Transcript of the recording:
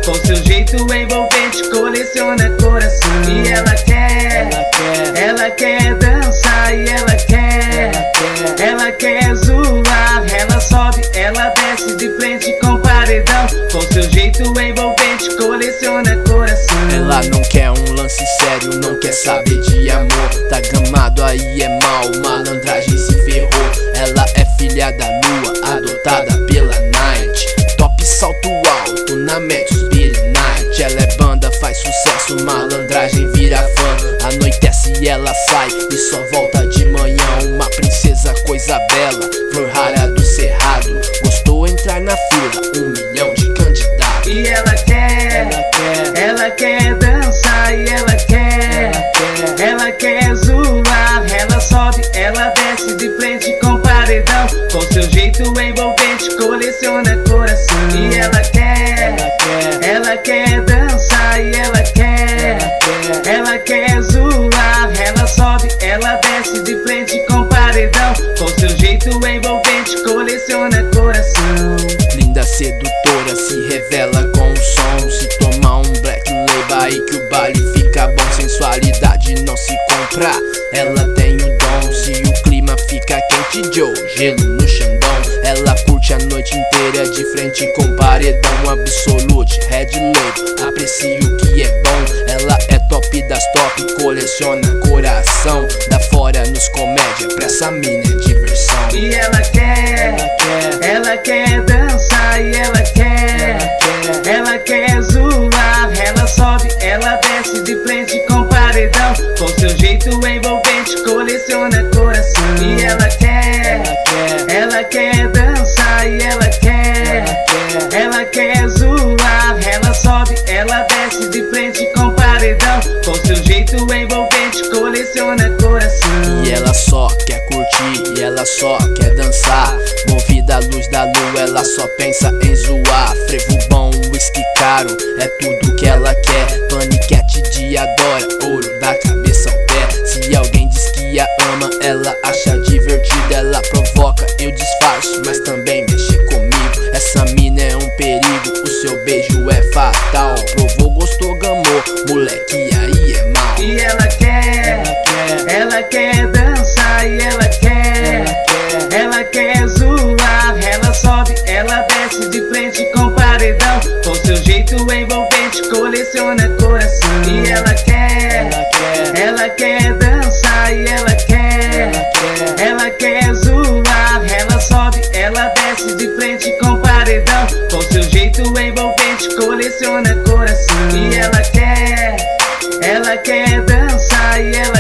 com seu jeito envolvente coleciona coração. E ela quer dançar e ela quer zoar. Ela sobe, ela desce de frente com paredão, com seu jeito envolvente coleciona coração. Ela não quer um lance sério, não quer saber de amor. Tá gamado, aí é mal, malandragem se ferrou. Ela é filha da lua, adotada pela Night. Top salto alto na Metros Billy Night. Ela é banda, faz sucesso, malandragem vira fã. Anoitece e ela sai e só volta de manhã. Uma princesa, coisa bela, flor rara do cerrado. Gostou entrar na fila, 1 milhão de candidatos. E ela quer dançar e ela quer zoar. Ela sobe, ela desce de frente com paredão, com seu jeito envolvente coleciona coração. E ela quer dançar e ela quer zoar. Ela sobe, ela desce de frente com paredão, com seu jeito envolvente coleciona coração. Linda sedutora, se revela com o som. Se tomar um black label aí que o baile fica bom. Sensualidade não se compra, ela tem o dom. Se o clima fica quente, Joe, gelo no Xandão. Ela curte a noite inteira de frente com paredão. Absolute, red label, aprecia o que é bom. Ela é top das top, coleciona coração. Da fora nos comédia, pra essa mina é diversão. E ela quer dançar e ela quer zoar. Ela sobe, ela desce de frente com paredão, com seu jeito envolvente coleciona coração. E ela quer dançar e ela quer zoar. Ela sobe, ela desce de frente com paredão, com seu jeito envolvente coleciona coração. E ela só quer curtir, e ela só quer dançar. Movida à luz da lua, ela só pensa em zoar. Frevo bom, whisky caro, é tudo que ela quer. Paniquete de adora, ouro da cabeça ao pé. Se alguém diz que a ama, ela acha divertida. Ela provoca, eu disfarço, mas também mexe comigo. Essa mina é um perigo, o seu beijo é fatal. Provou, gostou, gamou, moleque, aí é mal. E ela quer dançar e ela quer zoar. Ela sobe, ela desce de frente com paredão, com seu jeito envolvente coleciona coração. E ela quer dançar e ela quer zoar. Ela sobe, ela desce de frente com paredão, com seu jeito envolvente coleciona coração. E ela quer dançar e ela